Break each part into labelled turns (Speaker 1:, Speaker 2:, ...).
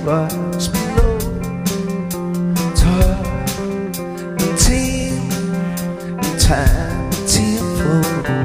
Speaker 1: bars below, tall and thin, and time to flow.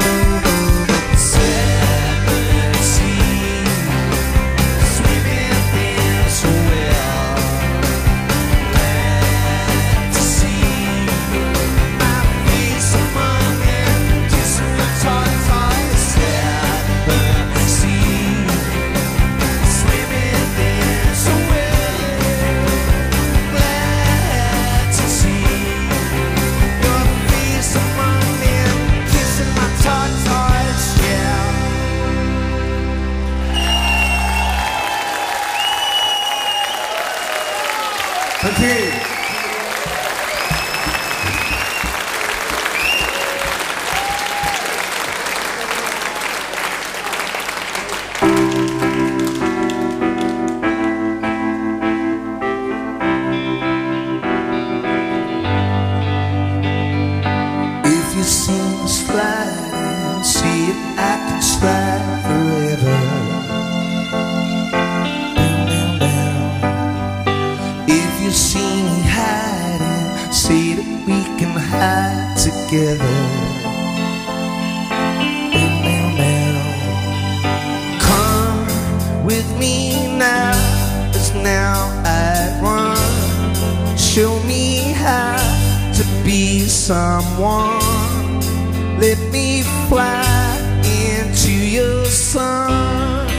Speaker 2: Thank you.
Speaker 1: If you see me sliding, see it, I can slide forever. Down, down, down. If you see me hiding, see that we can hide together. Down, down, down. Come with me now, as now I run. Show me how to be someone. Let me fly into your sun.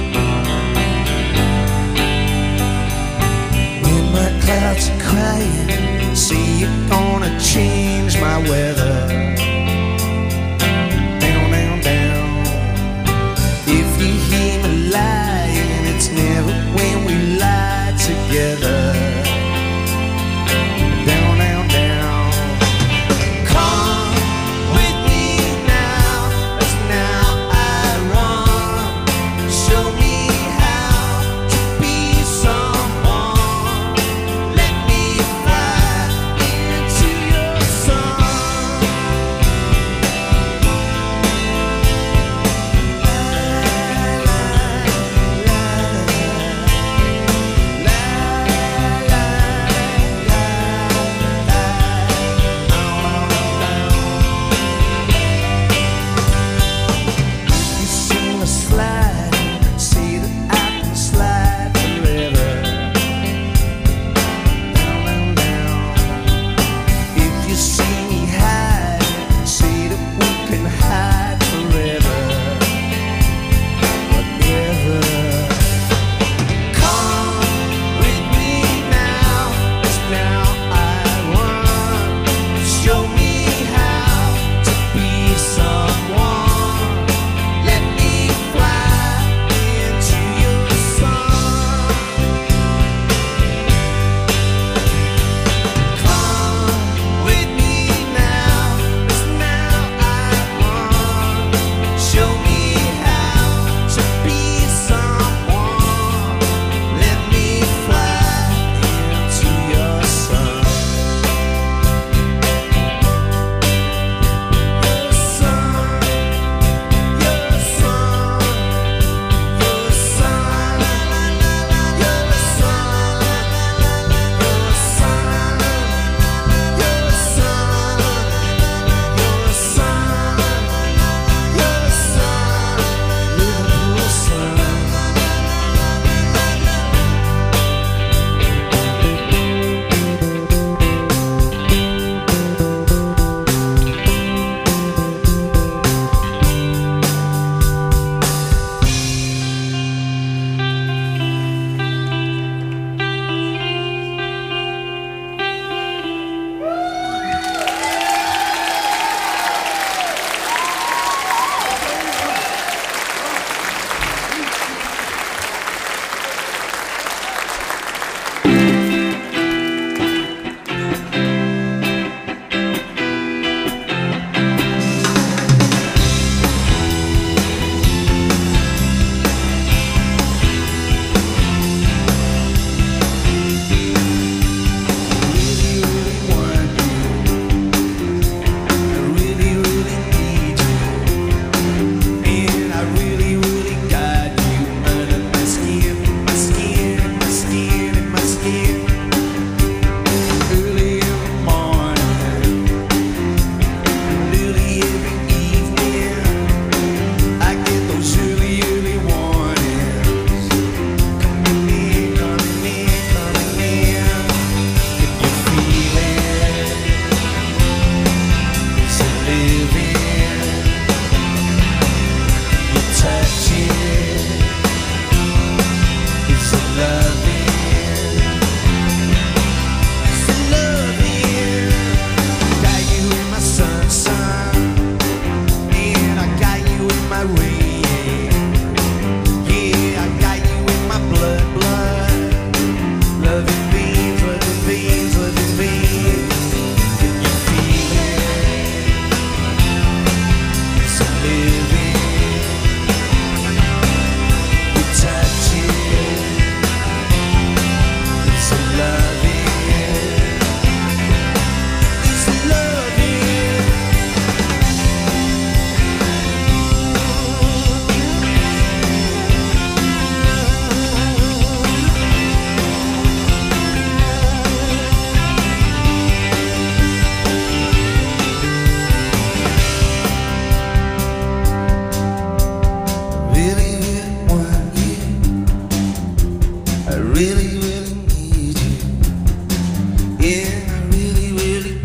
Speaker 1: When my clouds are crying, see you're gonna change my weather. Down, down, down. If you hear me lying, it's never when we lie together. Down, down, down. Come with me now, as now I run.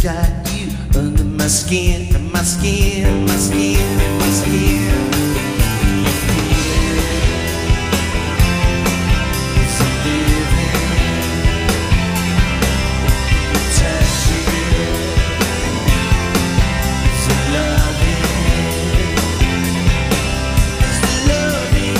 Speaker 1: got you under my skin, and my skin, and my skin, and my skin. It's a living, touch it. It's a loving, it's a loving.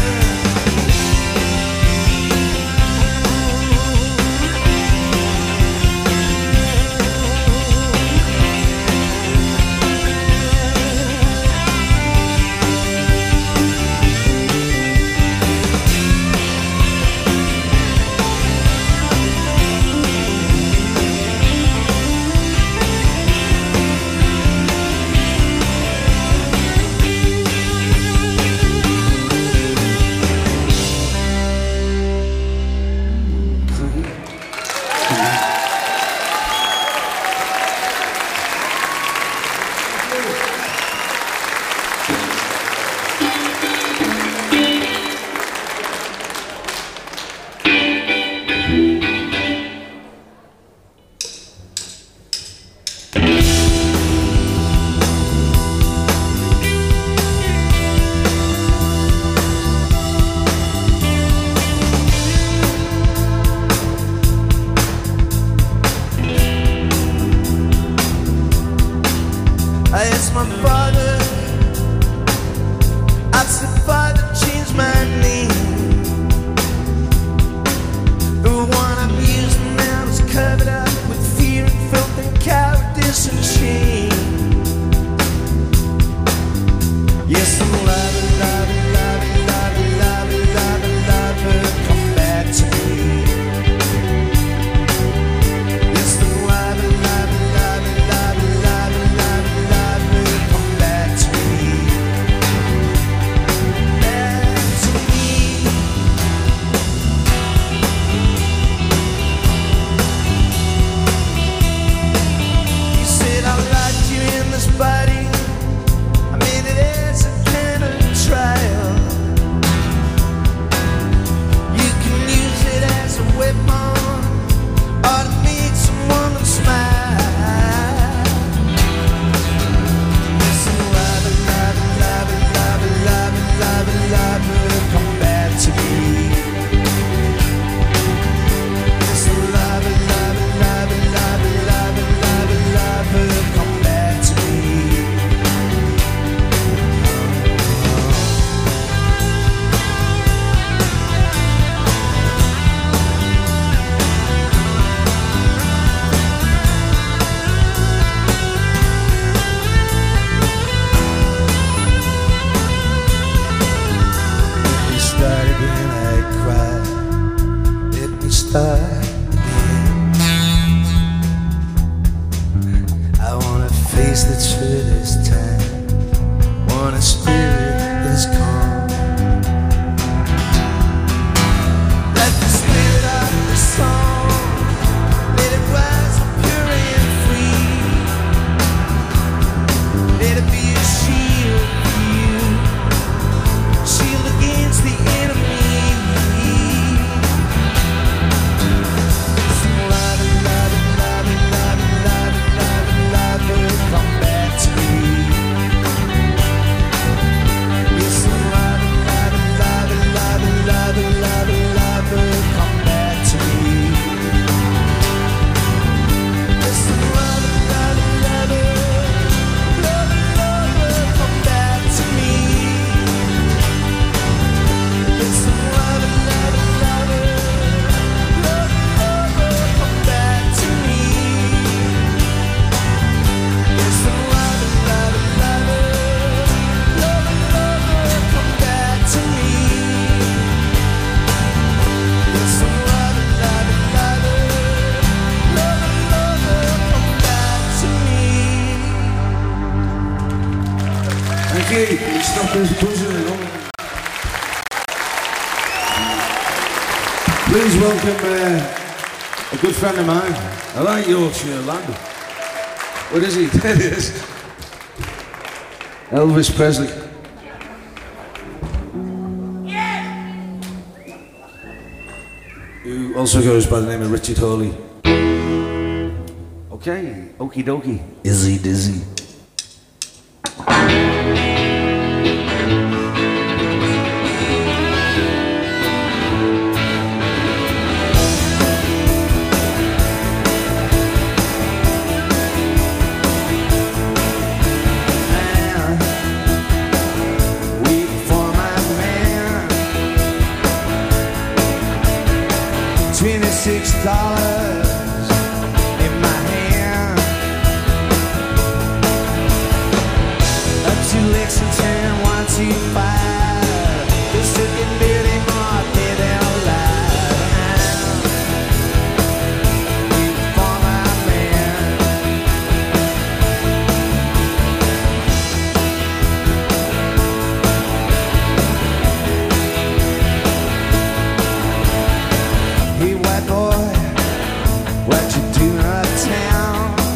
Speaker 1: I asked my father, I said, Father, change my name. The one I'm using now is covered up with fear and filth and cowardice and shame. Yes, I'm loving, loving, loving, loving, loving, loving, loving, come back to me. Yes, I'm loving, loving, loving, loving, loving, loving, loving, come back to me. Back to me. You said I locked you in this body. I made it as a kind of trial. You can use it as a weapon or to make someone smile. Listen, loving, loving, loving, loving, loving, loving, loving, come back to me. Listen, loving, loving, loving, loving, loving, loving, loving, come back to me. Let me start again, I cried. Let me start again. I want a face that's for this time. Want a spirit that's calm. Let the spirit of the song, let it rise pure and free. Let it be a shield for you, shield against the enemy. Some loving, loving, loving, loving, loving, loving, loving, come back to me. Yes, some loving, loving, loving, loving, loving, loving, loving, come back to me. Yes, some loving, loving, loving, loving, loving, come back to me. Yes, some loving, loving, loving, loving, loving, come back to me. Yes, some loving, loving, loving, loving, loving, come back to me. Yes, some loving, loving, loving, loving, loving, come back to me.
Speaker 2: Thank you. Can you stop this buzzing? Please welcome a good friend of mine. I like Yorkshire lad. What is he? There he is. Elvis Presley. Who also goes by the name of Richard Hawley. Okay, okie dokie.
Speaker 1: Izzy dizzy. $26 in my hand, up to Lexington 125. This looking Billy Market alive. For my man, hey white boy, what you doing uptown?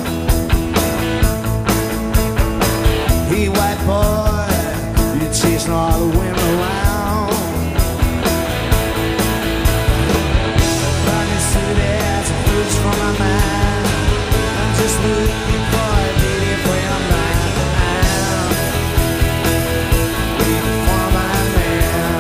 Speaker 1: Hey white boy, you chasing all the women around. Running through the ass and fruits from my mind. I'm just looking for a lady friend of mine. Waiting for my man.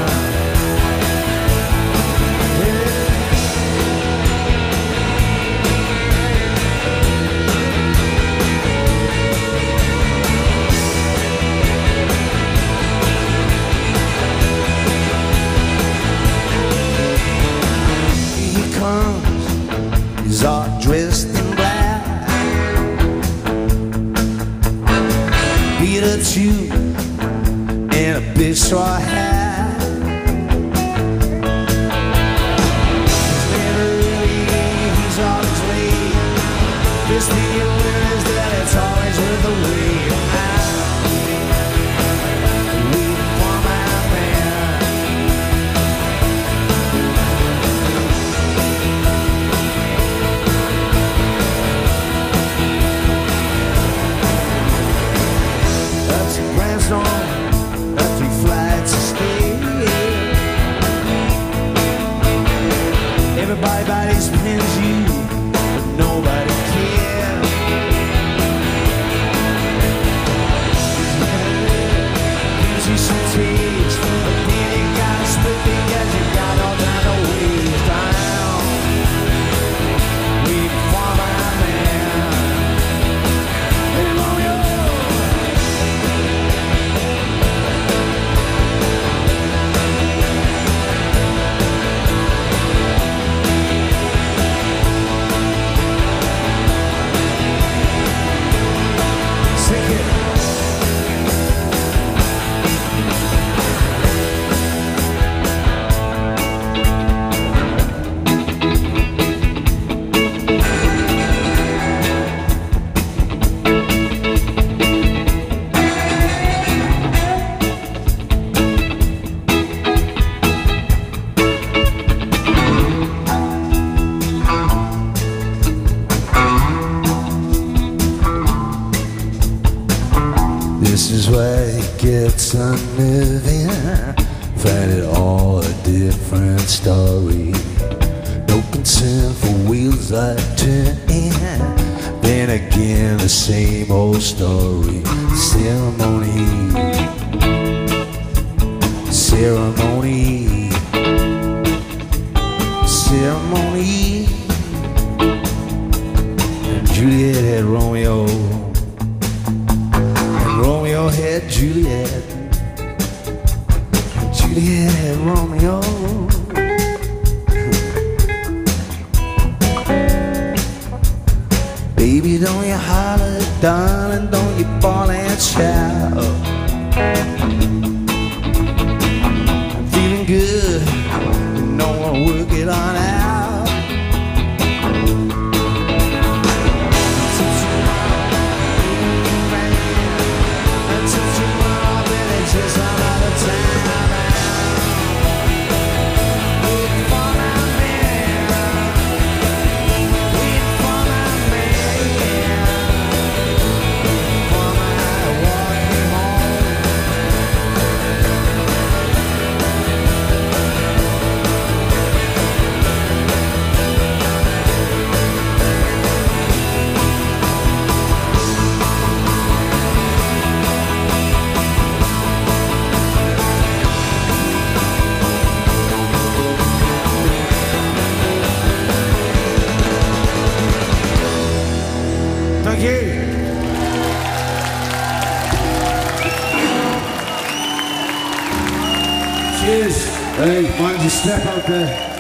Speaker 1: He's all dressed in black, Peter too, and a big straw hat. He's never really, he's always late. This deal is that it's always worth the wait. Waiting for my man. Up 3 flights of stairs. Everybody body's pins you, but nobody cares. Gives you some taste, but then you gotta split because you got no time to waste. Down, waiting for my man. Hey, Romeo. This is where it gets unnerving. Find it all a different story. No concern for wheels that turn in. Then again the same old story. Ceremony, ceremony, ceremony. And Juliet had Romeo, Romeo had Juliet, Juliet had Romeo. Baby, don't you holler, darling, don't you bawl and shout. I'm feeling good, you know I'll work it on out.
Speaker 2: Cheers. Hey, mind you step out there.